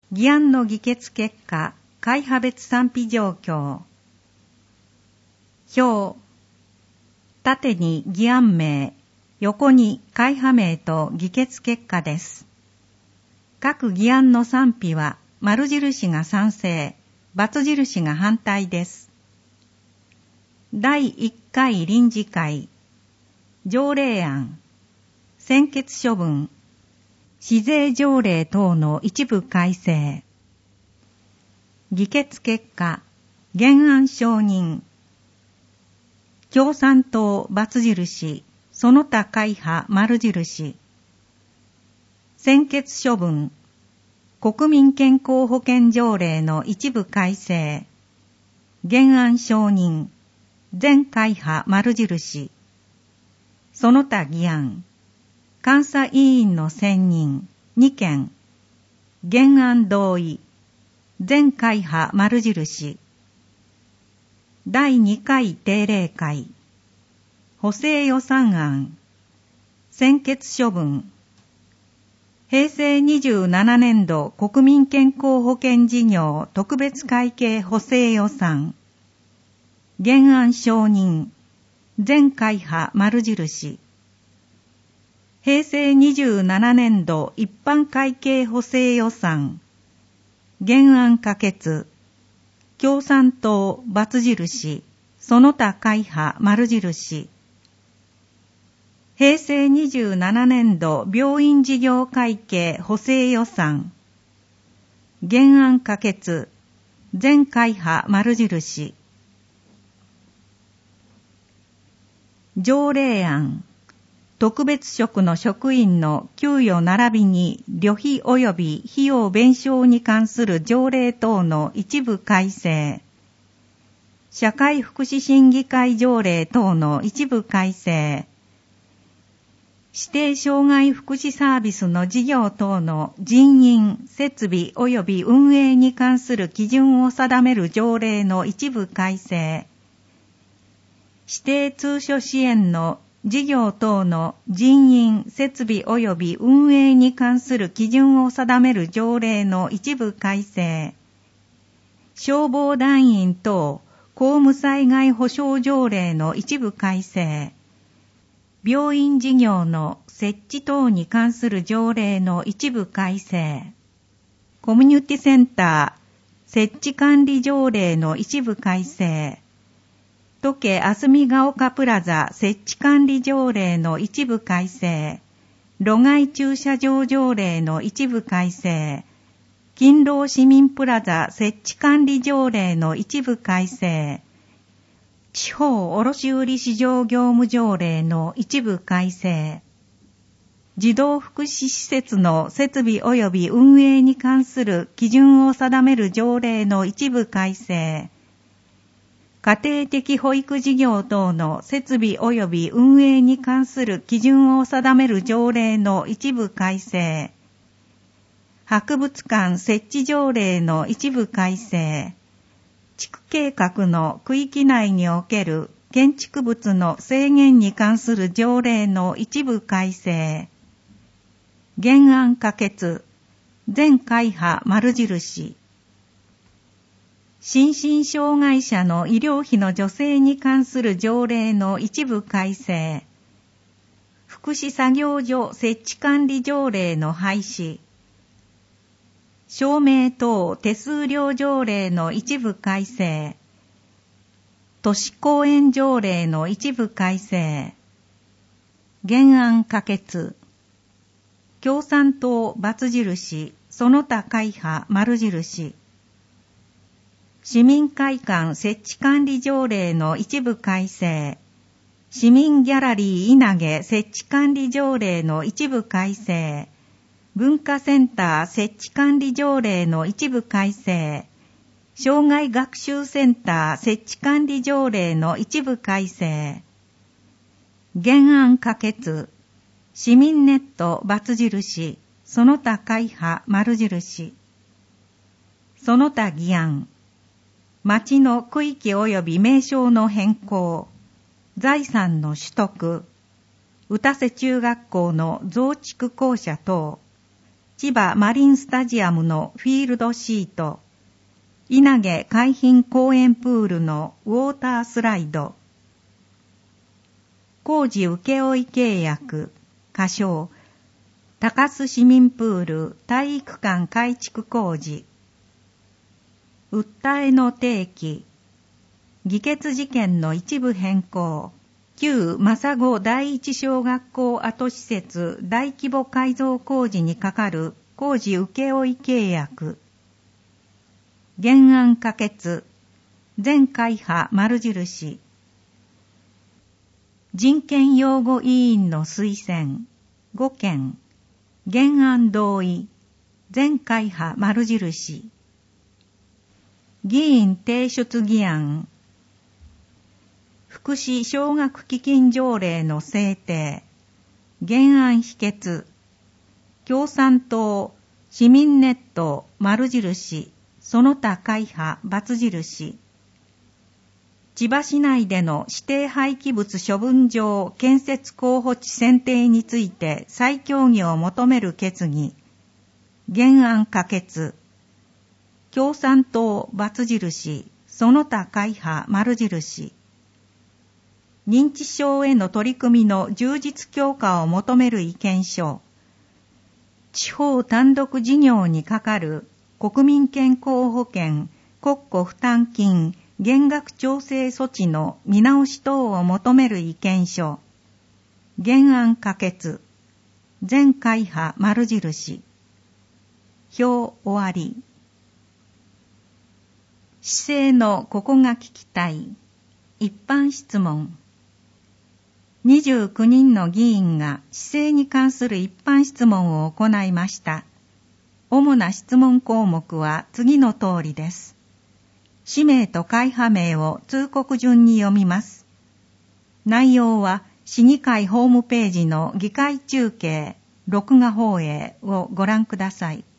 議案の議決結果、会派別賛否状況。表。縦に議案名、横に会派名と議決結果です。各議案の賛否は、丸印が賛成、×印が反対です。第1回臨時会、条例案、専決処分、市税条例等の一部改正。議決結果、原案承認。共産党×印、その他会派丸印。専決処分、国民健康保険条例の一部改正。原案承認、全会派丸印。その他議案。監査委員の選任、2件。原案同意。全会派丸印。第2回定例会。補正予算案。専決処分。平成27年度国民健康保険事業特別会計補正予算。原案承認。全会派丸印。平成27年度一般会計補正予算。原案可決。共産党×印、その他会派丸印。平成27年度病院事業会計補正予算。原案可決。全会派丸印。条例案。特別職の職員の給与並びに旅費及び費用弁償に関する条例等の一部改正。社会福祉審議会条例等の一部改正。指定障害福祉サービスの事業等の人員、設備及び運営に関する基準を定める条例の一部改正。指定通所支援の事業等の人員、設備及び運営に関する基準を定める条例の一部改正。消防団員等公務災害保障条例の一部改正。病院事業の設置等に関する条例の一部改正。コミュニティセンター設置管理条例の一部改正。都家霞ヶ丘プラザ設置管理条例の一部改正。路外駐車場条例の一部改正。勤労市民プラザ設置管理条例の一部改正。地方卸売市場業務条例の一部改正。児童福祉施設の設備及び運営に関する基準を定める条例の一部改正。家庭的保育事業等の設備及び運営に関する基準を定める条例の一部改正。博物館設置条例の一部改正。地区計画の区域内における建築物の制限に関する条例の一部改正。原案可決。全会派丸印。心身障害者の医療費の助成に関する条例の一部改正。福祉作業所設置管理条例の廃止。証明等手数料条例の一部改正。都市公園条例の一部改正。原案可決。共産党×印、その他会派丸印。市民会館設置管理条例の一部改正。市民ギャラリー稲毛設置管理条例の一部改正。文化センター設置管理条例の一部改正。障害学習センター設置管理条例の一部改正。原案可決。市民ネット×印、その他会派丸印。その他議案。町の区域及び名称の変更、財産の取得、宇多瀬中学校の増築校舎等、 千葉マリンスタジアムのフィールドシート、稲毛海浜公園プールのウォータースライド、工事請負契約、仮称、高須市民プール体育館改築工事、訴えの提起、議決事件の一部変更、旧正子第一小学校跡施設大規模改造工事にかかる工事請負契約、原案可決、全会派丸印、人権擁護委員の推薦、5件、原案同意、全会派丸印、議員提出議案、福祉奨学基金条例の制定、原案否決、共産党、市民ネット丸印、その他会派×印、千葉市内での指定廃棄物処分場建設候補地選定について再協議を求める決議、原案可決、共産党×印、その他会派丸印、認知症への取り組みの充実強化を求める意見書、地方単独事業にかかる国民健康保険国庫負担金減額調整措置の見直し等を求める意見書、原案可決、全会派丸印、表終わり。市政のここが聞きたい。一般質問。29人の議員が市政に関する一般質問を行いました。主な質問項目は次の通りです。氏名と会派名を通告順に読みます。内容は市議会ホームページの議会中継、録画放映をご覧ください。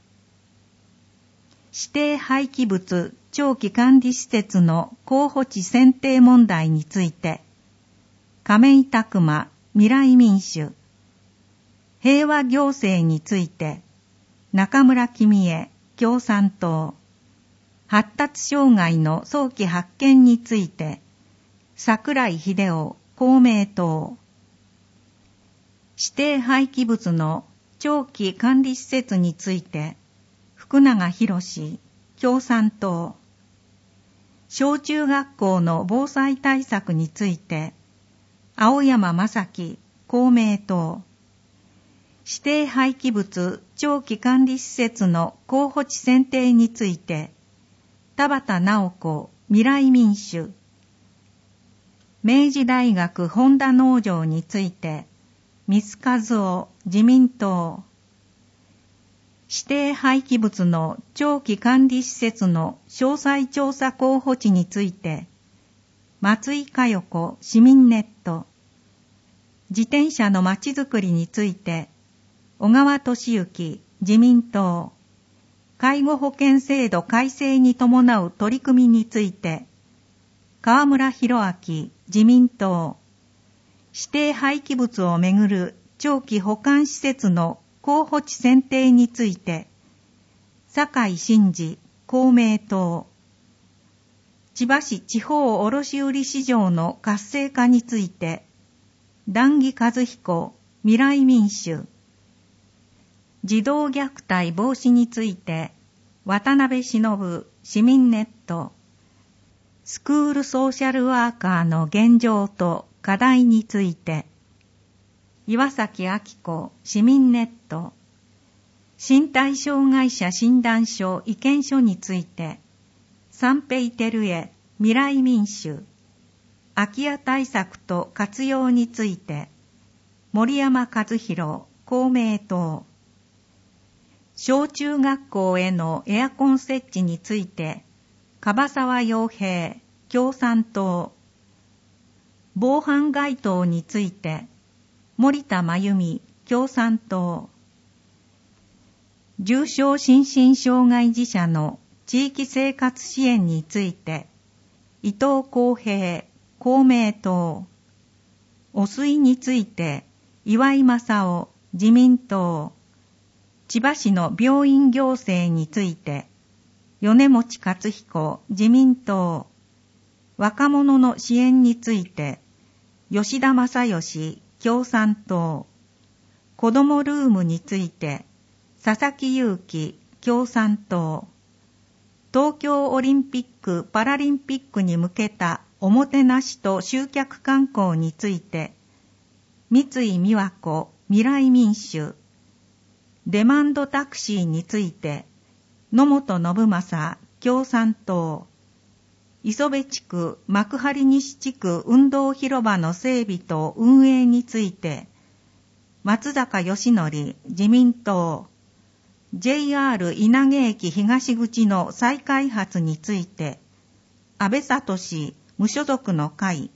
指定廃棄物長期管理施設の候補地選定問題について、亀井拓馬、未来民主。平和行政について、中村君江、共産党。発達障害の早期発見について、櫻井秀夫、公明党。指定廃棄物の長期管理施設について、福永博、共産党。小中学校の防災対策について、青山正樹、公明党。指定廃棄物長期管理施設の候補地選定について、田畑直子、未来民主。明治大学本田農場について、三須和夫、自民党。指定廃棄物の長期管理施設の詳細調査候補地について、松井佳代子、市民ネット。自転車のまちづくりについて、小川俊之、自民党。介護保険制度改正に伴う取り組みについて、河村弘明、自民党。指定廃棄物をめぐる長期保管施設の候補地選定について、酒井真治、公明党。千葉市地方卸売市場の活性化について、談義和彦、未来民主。児童虐待防止について、渡辺忍、市民ネット。スクールソーシャルワーカーの現状と課題について、岩崎明子、市民ネット。身体障害者診断書意見書について、三平照江、未来民主。空き家対策と活用について、森山和弘、公明党。小中学校へのエアコン設置について、樺沢洋平、共産党。防犯街灯について、森田真由美、共産党。重症心身障害児者の地域生活支援について、伊藤公平、公明党。汚水について、岩井正夫、自民党。 千葉市の病院行政について、米持克彦自民党。若者の支援について、吉田正義共産党。子どもルームについて、佐々木勇気共産党。東京オリンピック・パラリンピックに向けたおもてなしと集客観光について、三井美和子未来民主。デマンドタクシーについて、野本信正共産党。磯部地区幕張西地区運動広場の整備と運営について、松坂義則自民党。JR 稲毛駅東口の再開発について、安倍聡無所属の会。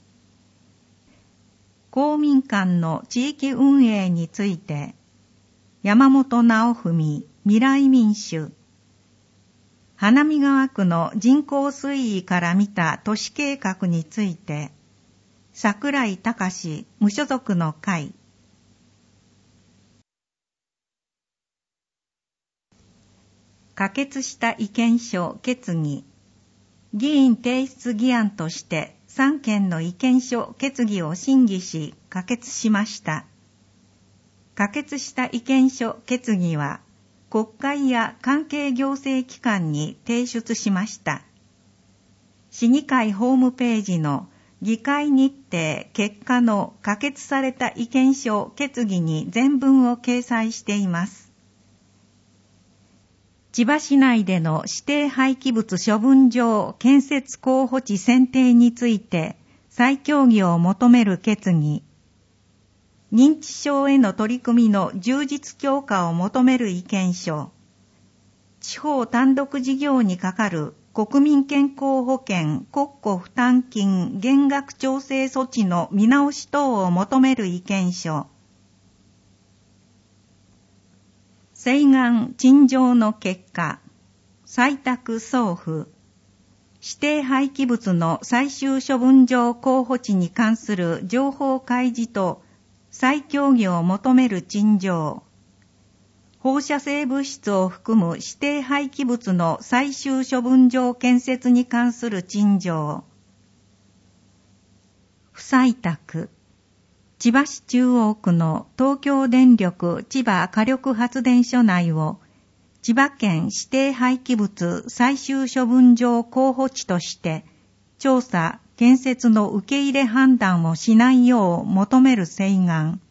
公民館の地域運営について、山本直文未来民主。花見川区の人口推移から見た都市計画について、櫻井隆無所属の会。可決した意見書決議。議員提出議案として3件の意見書決議を審議し可決しました。可決した意見書決議は国会や関係行政機関に提出しました。市議会ホームページの議会日程結果の可決された意見書決議に全文を掲載しています。千葉市内での指定廃棄物処分場建設候補地選定について再協議を求める決議。認知症への取り組みの充実強化を求める意見書。地方単独事業にかかる国民健康保険国庫負担金減額調整措置の見直し等を求める意見書。請願陳情の結果、採択送付、指定廃棄物の最終処分場候補地に関する情報開示と再協議を求める陳情、放射性物質を含む指定廃棄物の最終処分場建設に関する陳情、不採択、千葉市中央区の東京電力千葉火力発電所内を千葉県指定廃棄物最終処分場候補地として調査・建設の受け入れ判断をしないよう求める請願。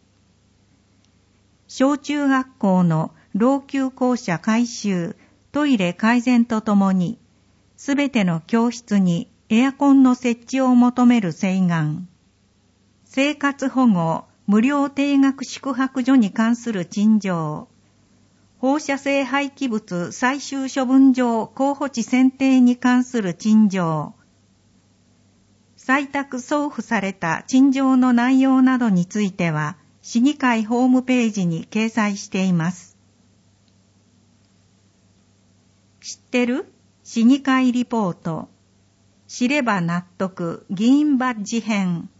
小中学校の老朽校舎改修、トイレ改善とともに、すべての教室にエアコンの設置を求める請願。生活保護無料定額宿泊所に関する陳情。放射性廃棄物最終処分場候補地選定に関する陳情。採択送付された陳情の内容などについては、市議会ホームページに掲載しています。知ってる？市議会リポート。知れば納得議員バッジ編。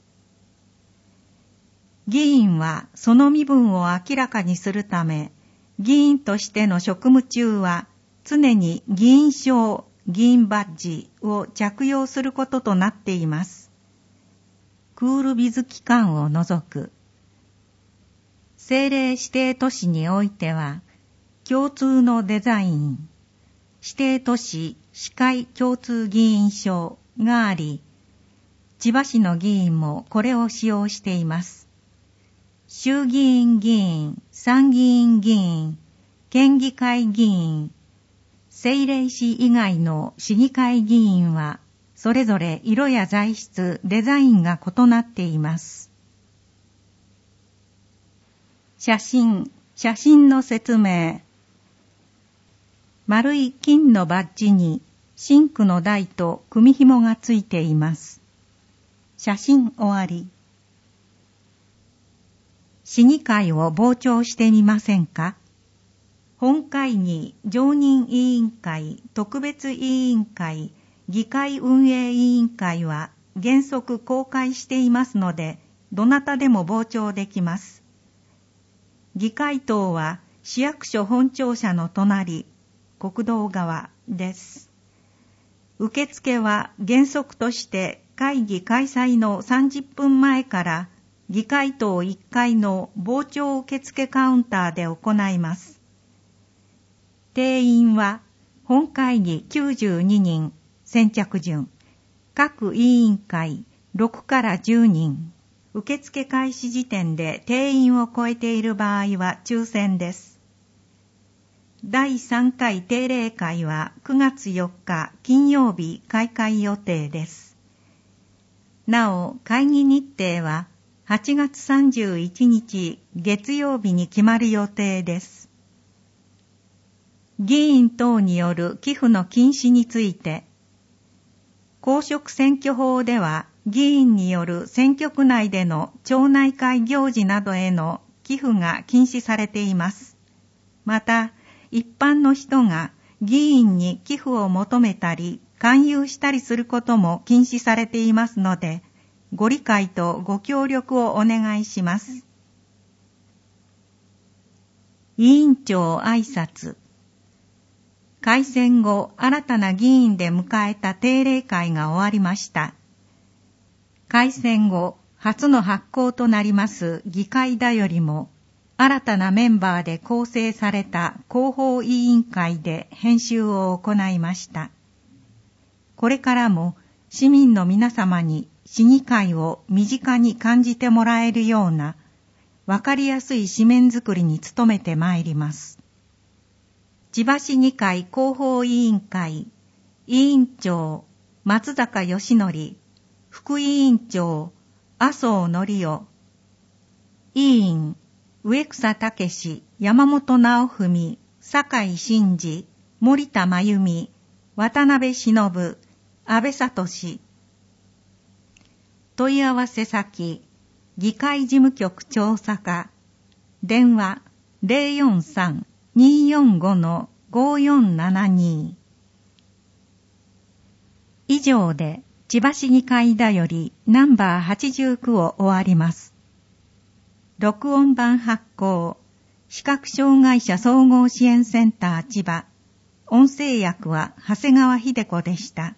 議員はその身分を明らかにするため、議員としての職務中は常に議員証、議員バッジを着用することとなっています。クールビズ期間を除く。政令指定都市においては、共通のデザイン、指定都市市会共通議員証があり、千葉市の議員もこれを使用しています。衆議院議員、参議院議員、県議会議員、政令市以外の市議会議員は、それぞれ色や材質、デザインが異なっています。写真の説明。丸い金のバッジにシンクの台と組紐がついています。写真終わり。市議会を傍聴してみませんか？本会議、常任委員会、特別委員会、議会運営委員会は原則公開していますので、どなたでも傍聴できます。議会等は市役所本庁舎の隣、国道側です。受付は原則として会議開催の30分前から議会棟1階の傍聴受付カウンターで行います。定員は本会議92人、先着順、各委員会6から10人。受付開始時点で定員を超えている場合は抽選です。第3回定例会は9月4日金曜日開会予定です。なお、会議日程は8月31日月曜日に決まる予定です。議員等による寄付の禁止について、公職選挙法では議員による選挙区内での町内会行事などへの寄付が禁止されています。また、一般の人が議員に寄付を求めたり勧誘したりすることも禁止されていますので、ご理解とご協力をお願いします。委員長挨拶。改選後、新たな議員で迎えた定例会が終わりました。改選後、初の発行となります議会だよりも、新たなメンバーで構成された広報委員会で編集を行いました。これからも市民の皆様に市議会を身近に感じてもらえるような、わかりやすい紙面作りに努めてまいります。千葉市議会広報委員会委員長松坂義則、副委員長麻生則夫、委員植草武史、山本直文、酒井真嗣、森田真由美、渡辺忍、安倍聡。問い合わせ先、議会事務局調査課、電話 043-245-5472。以上で千葉市議会だよりナンバー89を終わります。録音版発行、視覚障害者総合支援センター千葉。音声訳は長谷川秀子でした。